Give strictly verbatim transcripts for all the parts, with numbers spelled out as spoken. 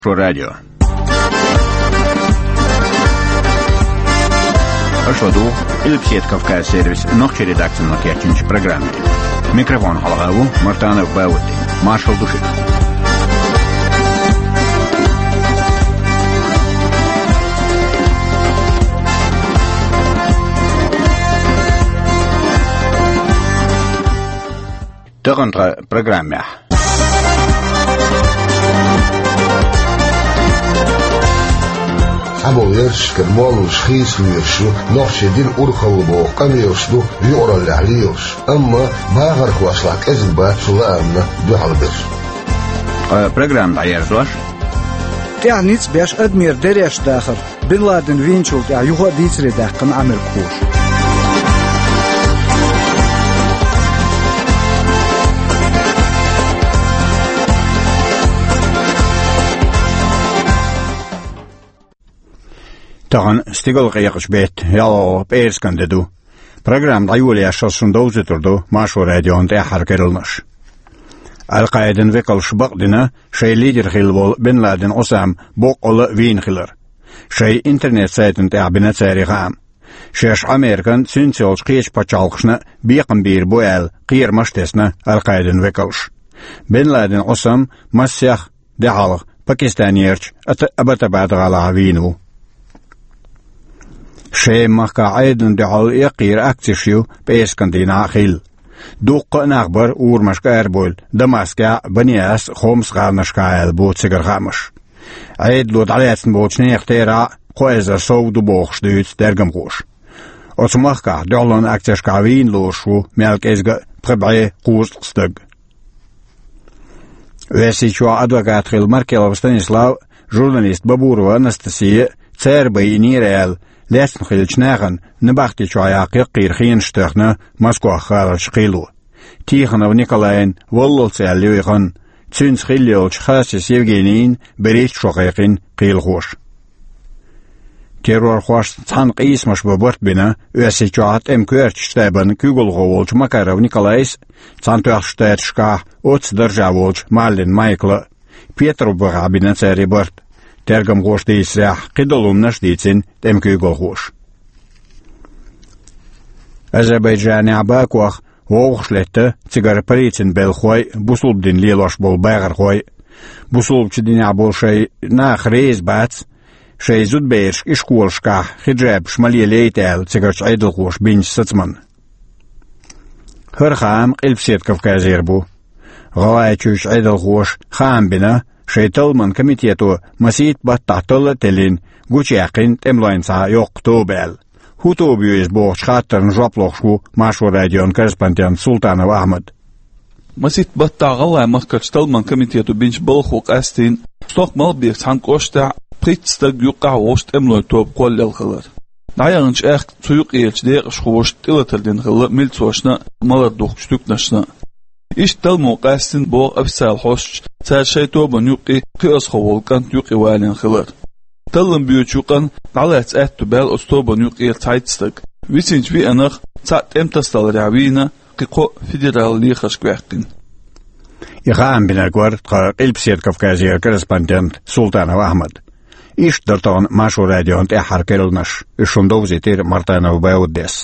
راديو أشهدوا إلبسيت كافكا سيرفيس نقش редакция на кятчинч программе. Микрофон халгаву Мартанов Баути. Маршал Душик. Тагантра программе. أبو يرش كرمال وشخيص ويرشو نفس دين أرخل بوقم يرشدو يقرأ اللي عليوش أما باغر خواسلاك إزنبا سلامنا دوحل بيش برنامج عيار زواش تعنيت بيش أدمير دريش داخل بن لادن وينشول تاع يوغا ديتري داقن عمل كوش تاغن ستيغل قيقش بيت يالو بيرسكنددو برنامج عيولي أشخاصن دوزتردو ماشو راديون تاع حركرلنش القاعدن وكل شبقدنا شي ليدر خيلبول بن لادن أسام بوقل وين خيلر شي انترنت سايتن تاع بنا تاريخ عام شيش أمريكان سنسيولش قيش بچالقشنا بيقن بير بوال قير مشتسنا القاعدن وكلش بن لادن أسام مسيخ دعالغ باكستانيرش أبتا بعد غالا وينو شيء مكا عيدن دعال يقير أكتشيو بيسكندينا خيل دوق نخبر أورمش كاربول دماسكا بنياس خومس غامش كايل بوت سيجر غامش عيد لود عليتن بوتشني اختيرا قويزة سودو بوخش دوت درگم خوش أتمخكا دعلن أكتش كاوين لوشو مالك إزغ بخبعي قوز قصدق ويسيشو أدوكات خيل مركيل ستانيسلاو جورناليست بابورو أنستاسية تسير بيني ريال لسن خيلش ناغن نباختي شوياقي قير خين شتخنا مسكو خارج قيلو تيخنا ونيكولاين والل سياليوغن تسنس خيليولش خاسس يفجينين بريت شقيقين قيل خوش تيرور خوش تان قيس مش ببرت بنا ويسيچوات ام كورت شتابن كوغل غولش مكارو نيكولايس تان توخ شتات شكاح اوتس درجاولش مالين مايكل بيتر بغابنا ساري برت درگم خوش دیسرح قدلوم نشدیتین تم کیگل خوش. آذربایجانی عباکوخ ووخش لته تیگر پریتین بالخوی بوسلب دین لیلاش بول باغر خوی بوسلب چدین عبول شی ناخ ریز بات شی زود بیرش اشکولش که خجاب شمالی لیتال تیگرش عیدل خوش بینج ستمن. هر خام قلب سید کفکازیر بو. غلایچوش عیدل خوش خام بنا شيطل من كميتيتو مسيت بطاطل تلين غوش يقين تملاين سا يوقتو بال هوتو بيوز بوخش خاطر نجابلوخشو ماشو راديون كرسبانتيان سلطان أحمد مسيت بطا غلا مخكشتل من كميتيتو بينش بلخوق أستين ستوك مال بيخت حنك أشتع بريتستق يوقع وشت املوي توب كل الخلر نعيانش اخ تيوق إيلش ديقش خوشت إلتلدين خلا ملتوشنا مالر دوخشتوك نشنا إيش تلمو قاستن بو أبسال حوش تال شيطو بنيوقي قياس خوولكان يوقي والين خلر تلم بيوتشوقان على تأتو بال أستو بنيوقي تايتستك ويسينج بي أنخ تأت امتستال رعبينا قيقو فيدرال ليخش كوحقين يخام بناقور تقار قلبسير كفكازير كرسبانتينت سلطان أحمد إيش درطان ماشو راديون تأحر كيرلنش إشون زيتير مرتانا وباود ديس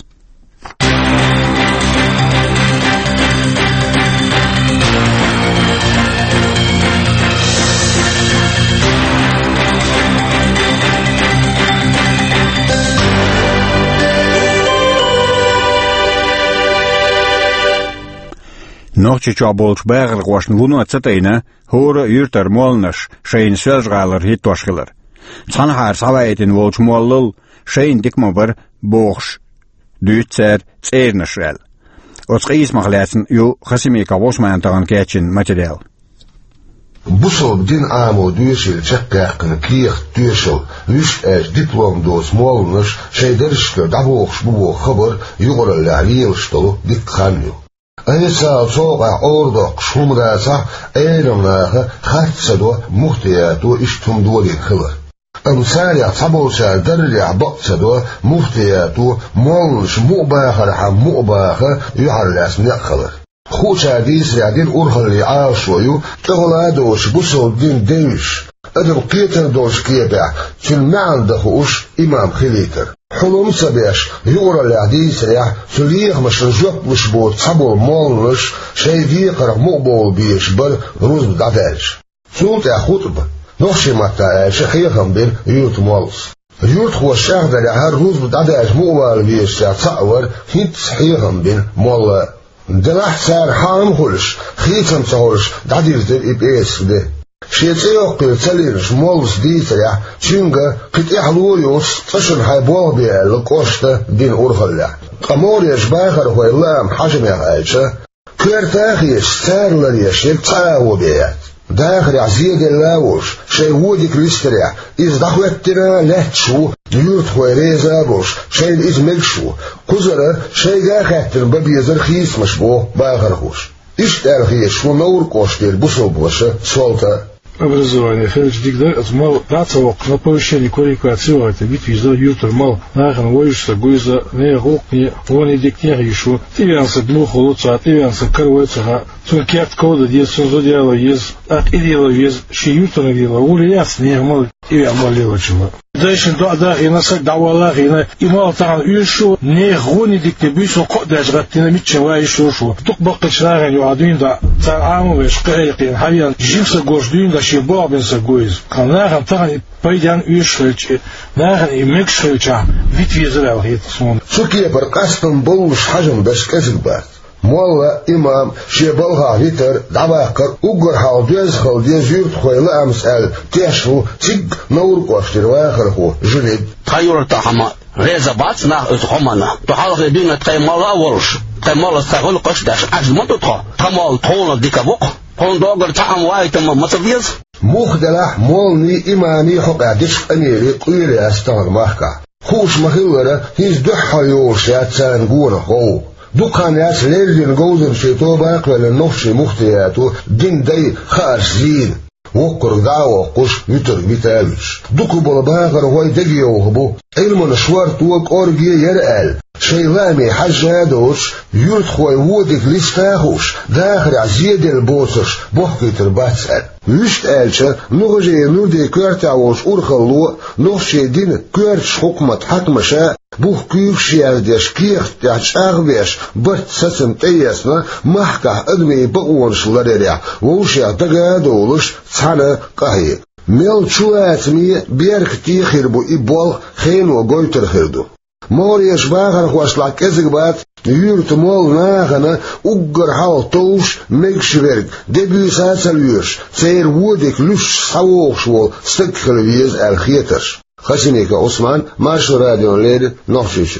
نوچی چابولش باغر قوشن ونو تتینا هور یرتر مولنش شین سوزغالر هیت واشخلر تان هار سوایتین ولش مولل شین دikmober بوخش دوتser تسيرنشرل اوتقيس مخلاتن يو خسمي كاوشمان تان كاتشن ماتيريال بوسل دين عامو دوشل تشكاقن كيخ دوشل ويش اش دبلوم دوس مولنش شي درشك دابوخش بو خبر يغر العيلشتلو ديك خانيو أيسا صوغا أوردق شمراسا أيرمناها خاتسدو مختياتو اشتم دولي خلر أمسالي صبوسا درلع بقسدو مختياتو مولش مؤباخر حم مؤباخر يعرلاس نقخلر خوشا ديس رادين أرخل لعاشويو تغلادوش بوسو دين ديش أدم قيتر دوش كيبع شن ما عندهوش إمام خليتر حلم سبيش يورا العديس ريح سليخ مش رجوك مش بود صبور مولنش شي ديقر مقبول بيش بل روز بدعدالش سولت يا خطبة نوشي متى شخيخم بين يوت مولس يوت هو الشيخ ده هر روز بدعدالش مقبول بيش تصور هيت صحيخم بين مول دلح سار حام هولش خيتم سهولش دعديل دل إبئيس ده شيتيو قلتلينش مولس ديتريا تشينغا قد إحلوليوس تشن حيبوغ بيه لقوشتا دين أورغلا قموريش باخر هو اللام حجم يغايشا كيرتاخيش سارلريش يلتاو بيه داخل عزيد اللاوش شي ووديك لستريا إز دخوتنا لهتشو يوت هو ريزابوش شي إز ملشو قزرة شي غاخاتر ببيزر خيس مشبوه باخر خوش إشتارخيش ونور كوشتير بوصوبوشة سولتا Образование. Фельдж дигдар отмал датовок на повышение квалификации это бит виза ютер мал нахан воишься гуиза не гокни вони дикнех ишу тивянса дмухолуца тивянса карвойца цункят кода десун зодиала ез ат идела ез ши ютер вила ули яс не мал и амалила чего дальше да да и насак давала и имал там ишу не гони дикне бисо кодаж гаттина митчева ишу шу тук бакчраган юадин да тааму веш кайкин хаян жимса гождин да شي بابن سجويز كنا غنطغني بايدان يشلش ناغن يمكشلشا فيت فيزراو هي تصون سوكي برقاستن بولش حجم بس كذبات مولا امام شي بلغا فيتر دباكر اوغر حال ديز خل ديز يرت خويلا امسال تيشو تيج نور كوشتر واخر هو جلد تايور تاما ريزا بات نا اتخمنا تحال دين تايمالا ورش تايمالا تاغل قشداش اجمتو تمال طول ديكابوك هون دوغر تعم وايتم متفيز مخدلح مولني إماني حقا دشق أميري قيري أستغل محكا خوش مخيورة هيز دحا يوشيات سانقونا هو دقان ياس ليلين غوزن شيطو باقوال النفشي مختياتو دين داي خارش زين وقر دعوة قش يتر بيتالش دقو بلباغر هواي دقيو هبو علم نشوار توق أورجي يرقال شيلامي حجادوش يرد خوي وودك لستاهوش داخل عزيد البوسش بوحكي ترباتسال ويشت آلشا نغجي نودي كورتاوش أورخلو نغشي دين كورتش حكمة حكمشا بوح كيوشي أرديش كيخ تحش أغبيش برت سسم تيسنا محكا أدمي بقوانش لريريا ووشي دقادولش تحانا قهي ميل شواتمي بيرك تيخيربو إبوال خين وغويتر خيردو موريش باغر خواشلا كزغبات يورت مول ناغنا اوغر حال توش ميكشورك دبي ساسليوش سير وودك لوش ساوخشول ستكخلويز الخيتر خشنيك عثمان ماشو راديو ليد نوشيش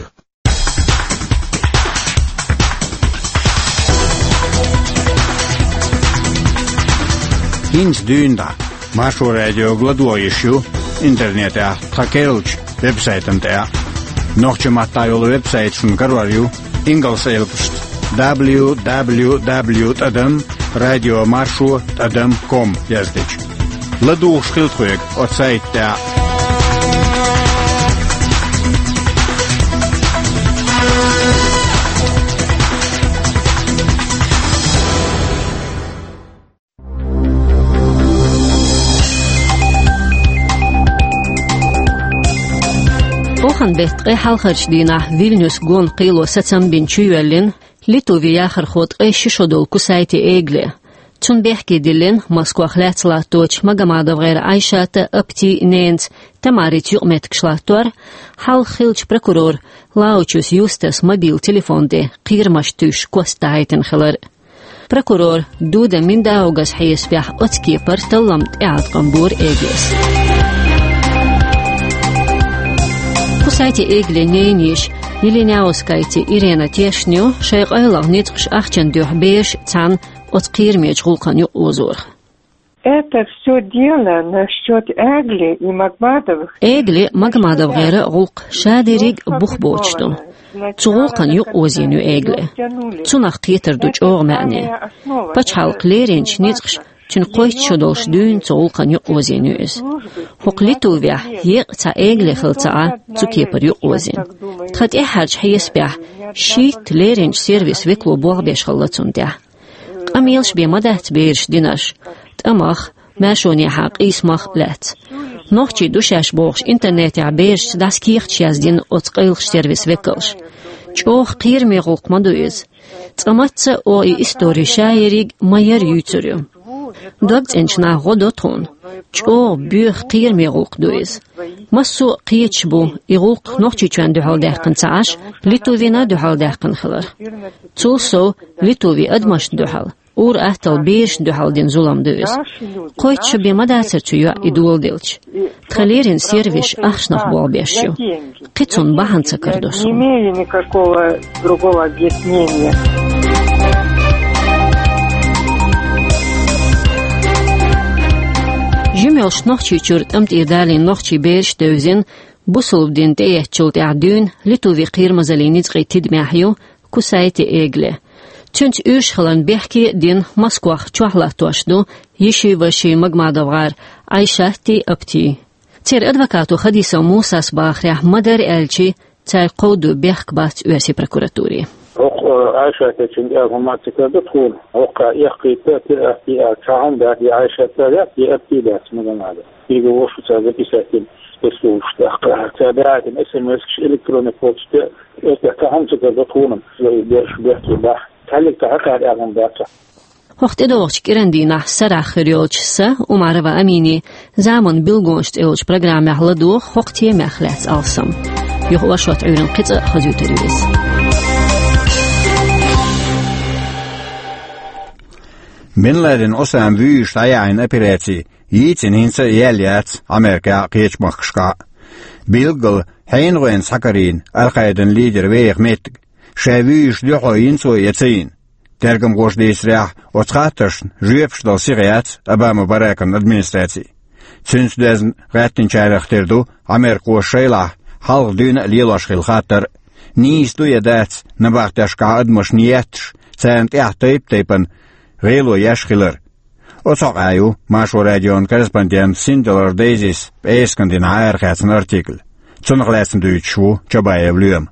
هينز ديندا ماشو راديو غلادويشو انترنت تاكيلج ويب سايت انت Nochtje Matteo website van Garwario, Engels elpst w w w punt adam radio marshu punt adam punt com yazdic. Ладу schildgoek от сайт der Ohan bet qehal kharjdina Vilnius gon qilo satsam bin chuyelin Litovia kharkhot qeshishodol kusayti egle tun behki dilin Moskva khlatla toch Magamadov g'ayr Aishata apti nens tamarit yuqmet kshlator hal khilch prokuror Lauchus Justus mobil telefonde qirmash tush kostayten khalar prokuror duda min daugas hayesbah otski partallamt eat qambur egles Кусайте эгле нейниш, Еленяускайте Ирена Тешню, шейх айлах нитхш ахчен дюхбеш, цан от кирмеч гулкан юзур. Это все дело насчет Эгли и Магмадовых. Эгли Магмадов гера гулк шадириг бухбочту. Цугулкан юзину Эгли. Цунах титер дуч огмани. Пачхал клеринч нитхш Чун қойт шодолш дүйн цоулқан юқ озин үз. Хуқлиту вях еқ ца эгле хылцаа цукепар юқ озин. Тхат эхарч хайес бях шит леринч сервис веклу буақ беш хыллацун дях. Қамилш бе мадахт бейрш динаш. Тамах ماشوني حق اسمخ لات نوختي دوشاش بوخش انترنت عبيرش داس كيخش يزدين اتقيلش سيرفيس ويكلش چوخ قير ميغوق مدويز تمتس او اي استوري شايريگ ماير يوتوريو دوغت انشنا غودوتون چوخ بيخ قير ميغوق دويز مسو قيتش بو يغوق نوختي چوان دوحال داقن تعاش ليتوفينا دوحال داقن خلر تولسو ليتوفي ادمش دوحال اور احتل بيش دوحال دين زولام دويز قويتش بمداسر چويا идуол ديلچ تخليرين سيرفيش اخشنخ بول بيشيو قيتون баханца кардосу. Не имею никакого другого объяснения. جميلش نوختي چورت امت إردالين نوختي بيرش دوزين بوصل بدين تيه چولت اعدون لتوفي قير مزالينيز غي تدماحيو كسايتي إيغلي چونچ اوش خلان بيحكي دين مسكوخ چوحلا توشدو يشي وشي مجمع عايشة تي ابتي تير ادفكاتو خديسة موسى سباخريح مدر الچي تاي قودو بيحك بات اوسي پركوراتوري عايشة تشندي أغمات تكون وقع يحقي تأتي أحتي أتعام بأحتي عايشة تأتي أبتي بأس مدن هذا يجي وشو تأتي ساكن بسوش تأقع تابعات اسم يسكش إلكتروني بوتش تأتعام تكون زي بيرش بيحكي باح تحلق تحقع الأغم بأسا وقت ادوغش كرندينا سرع خريولش سا ومعرفة أميني زامن بلغونشت إلوش برنامج هلدوغ وقتي مخلات ألسم يخوة شوت عيرن قطع خزيو تريوز Bin Laden osam vyys ajain operatsi yiitsin hinsa jäljät Amerikka kietsmakska. Bilgal heinroen sakarin Al-Qaidan lider veeg met shavyys doho inso yatsin. Tergam gosdeisreach otschatters juepsdal siriat Obama barakan administratie. Sinds dezen rattinchairachterdu Amerika shela hal dun lielashil khatar niis duyadat nabartashka admashniat sant ehtaipteipen Reilo Yashkiller. Otsaqayu Masho Radio korrespondent Sindelar Daisies eskandin haergatsen artikel. Tsonaglasen duitschu Chabayevlum.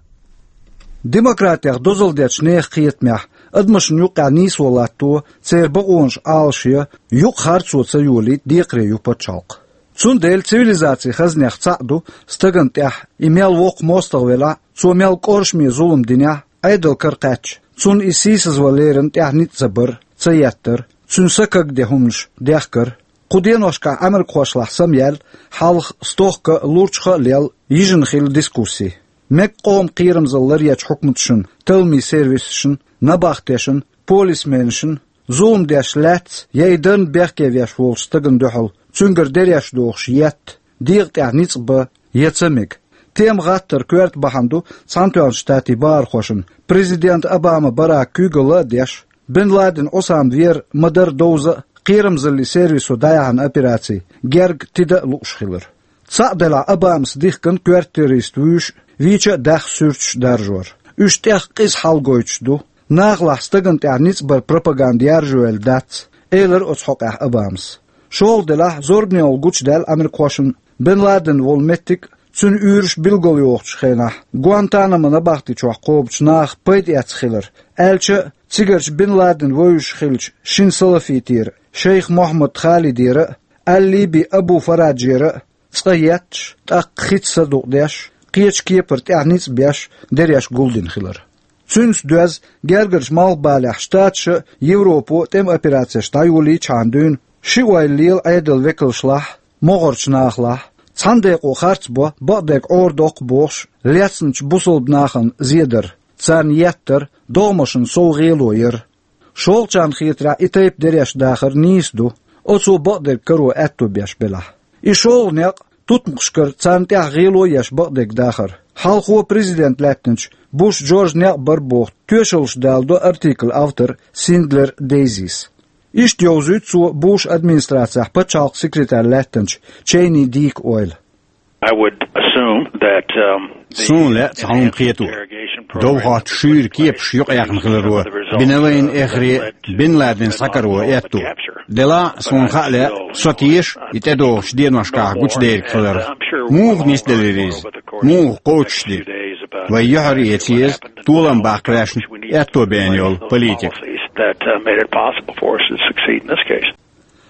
Демократиях дозолдяч нех қиетмях, адмашын юқ анис волатту, цер бағуынш алшия, юқ харцуца юлит диқри юқ пачалq. Цундел цивилизации хазнях цаду, стагантях, имел воқ мостал вела, цумел коршми зулум динях, айдал карқач. Цун исисыз валерен тях нит забыр, цаяттыр, цун сакак дехумш, дяхкар. Қуденошка Америкошлах самял, халх стохка лурчха лел, ижен хил дискуссии. Мек قوم قيرم زلر يج حكمتشن تلمي سيرفيسشن نباختشن بوليسمنشن زوم داش لات يدن بيركي فيش وولستغن دحل تشنگر درياش دوخش يت ديغ تاع نيصب يتسمك تيم غاتر كورت بحندو سانتوان شتاتي بار خوشن بريزيدنت اوباما برا كوغلا داش بن لادن اوسام وير مدر دوزا قيرم زلي سيرفيسو دايان اوبراتسي گرگ تيدا لوشخيلر صادلا اوبامس ديخكن كورتيريست ويش Вича дах сюрч даржуар. Үштех қиз халгойчду, нағлах стаган тәрниц бар пропагандияр жуэл дац, эйлер оцхоқах абамс. Шол делах зорбни олгуч дәл Америкошын, Бен Ладен волметтик, цүн үрш билгол йоқч хейнах, Гуантанамына бахти чуақ қобч нах пайд яцхилер, әлчі цигерч Бен Ладен войш хилч шин салафитир, Шейх Мохаммад Халидир, Аллиби Абу Фараджир, цқаятч, тақ хитса дуқдяш, قيش كيبر تعنيس بيش درياش جولدن خلر. سنس دوز جرجرش مال بالح شتاتش يوروبو تم أوبراتيش تايولي چاندون شوال ليل عيدل وكل شلاح مغرش ناخلاح تصندق وخارت بو بعدك اوردوق بوش ليتسنش بوصل بناخن زيدر تسان يتر دومشن سو غيلوير شول چان خيترا اتيب درياش داخر نيسدو اوتسو بعدك كرو اتو بيش بلاح يشول نيق Tutmukshkar tsantya gilo yash baqdek dakhar. Halqo prezident latnch Bush George nek barboq tüshulsh daldo artikel autor Sindler Daisies. Isht yozut zu Bush administratsah pachaq sekretar latnch Cheney Dick Oil. I would assume that um Soon let hang qietu. Dowhat shuur kiep shuq yaqn khilro. Binawayn ekhri Bin Laden sakaro yattu. Dela son khale sotish itedo shdien mashka guch der khilr. Muug nisdeleriz. Muug qochdi. Wa yahri yetiz tulan baqrashn yattu benyol politik. That uh, made it possible for us to succeed in this case.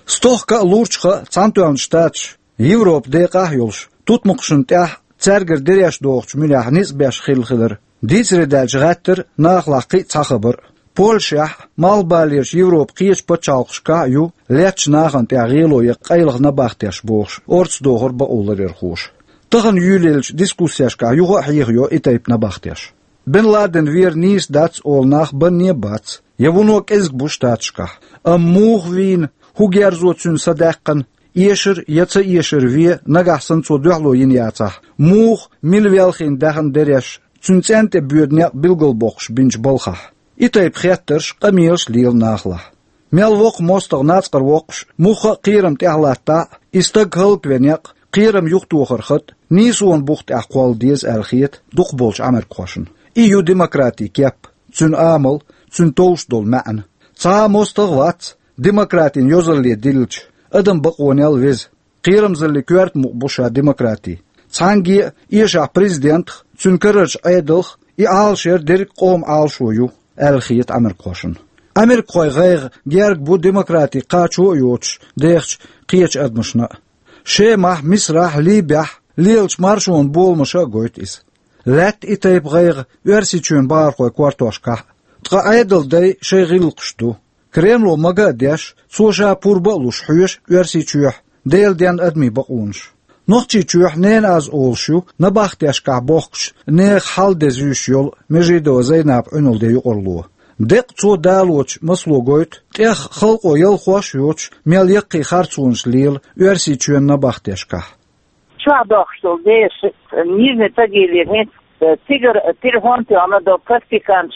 Stohka lurchka Cantuan Stats, Европа deqa yolş, tutmuqşun tah, Цәргер дереш доғч милях низ беш хилхилер. Дицредәл жғаттыр нахлақи цахыбыр. Польша малбалерш Европ қиеш пачалқшка ю ләч наған тәғилойы қайлығына бақтеш боғш. Орц доғыр ба олар ерхуш. Тығын юлелш дискуссияшка юға хиғйо итайпна бақтеш. Бен Ладен вер низ дац олнах бен не бац. Евунок ezg буштачка. Ам мух вин хугерзоцун садаққан. Ешер, яца ешер ве, нагахсан цо дуhlоин яцах. Мух, милвелхин дахан дереш, цунценте бюдняк билголбокш бинч болхах. Итайп хеттерш, камилш лил нахлах. Мелвок мостог нацкар вокш, муха қирам тяхлата, истаг хылквеняк, қирам юхтуохархат, нисуон бухт ахқуал диез әлхиет, дух болш амер қошын. Ию демократи кеп, цун амал, цун тоуш дол мән. Ца мостог вац, демократин йозерли дилч. Adam baqonel vez. Qiram zalli kuart muqbusha demokrati. Cangi iesha prezident cunkaraj aydılx i alşer derik qom alşoyu elxiyet Amir qoşun. Amir qoy gayg gerg bu demokrati qaçu yoç değç qiyeç admışna. Şemah misrah libah lilç marşon bolmışa goyt is. Lat itayb gayg versiçün bar qoy kwartoşka. Tqa aydyl day şeygil qıştu. Kremlo Magadesh, Soja Purba Lush Hush, Ursi Chuh, Dale Dan Admi Baunsh. Nochi Chuh Nen as Olshu, Nabachteshka Box, Ne Haldezushul, Mejido Zainab Unul de Orlo. Dek to Daloch, Maslogoit, Tech Hulk Oil Hoshyoch, Meliaki Hartsuns Lil, Ursi Chun Nabachteshka. Chwadochsel, Des, Nizne Tagili, Tiger Tirhonte on the practicants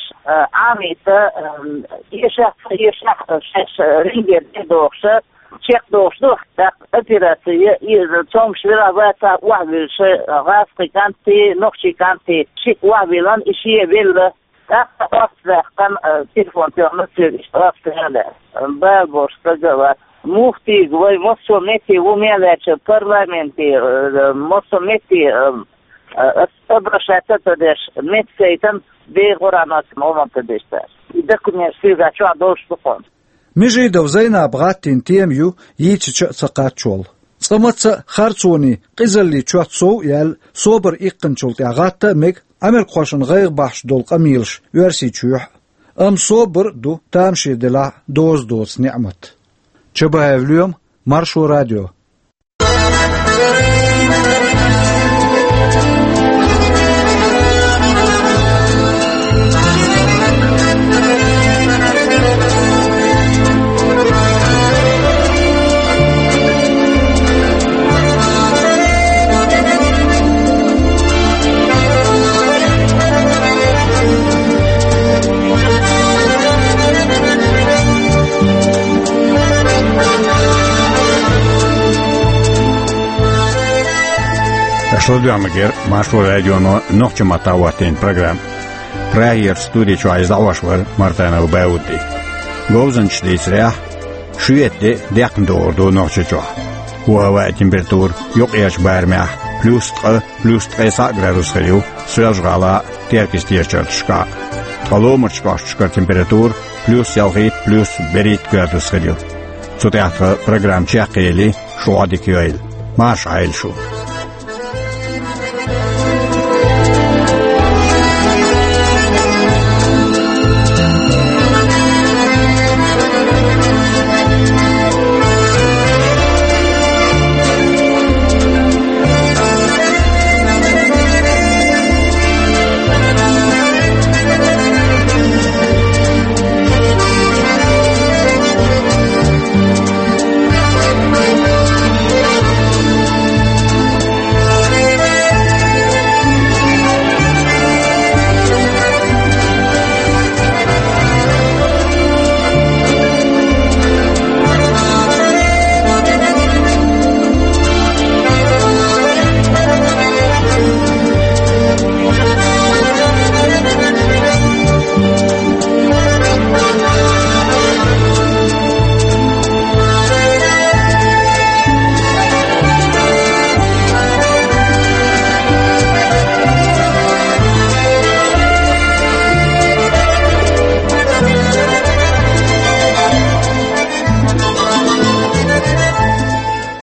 Amita, Yeshach, Yeshach, Ringer, Dorse, Czech Dorse, that Epirati is a Tom Shvilla Vata Wavil, Rasticanti, Noxicanti, Chick Wavilan, Ishia Villa, that's the Ostvakan Tirhonte on the Turkish Ostranda, Balbos, Tagava. Mufti, Mosometi, Wumelech, Parlamenti, Mosometi, Обращаться-то медсейтен бейгуранас моментадешта. И документ сюда чё дош букон. Межидов зайна бгаттин темью йичч цакатчол. Цамаца харцуни qizalli чуатсо ял собр иккынчул тягатта мег Амир қошын гайг бахш дол камилш верси чух. Ам собр ду тамши дела доз доз ниъмат. Чабаевлюм Маршу радио. Шодуамагер Маршу радио нохче матаватин программ. Праер студия чуайз авашвар Мартана Баudi. Гозанч дейсрях шуетте дякндорду нохче чуа. Уава температур yok яш бармях плюс плюс тридцать градус хрю свежгала теркистечерчка. Коломочка температур плюс ялгит плюс берит градус хрю. Сутяха программ чакели шуадикюэл. Маш айлшу.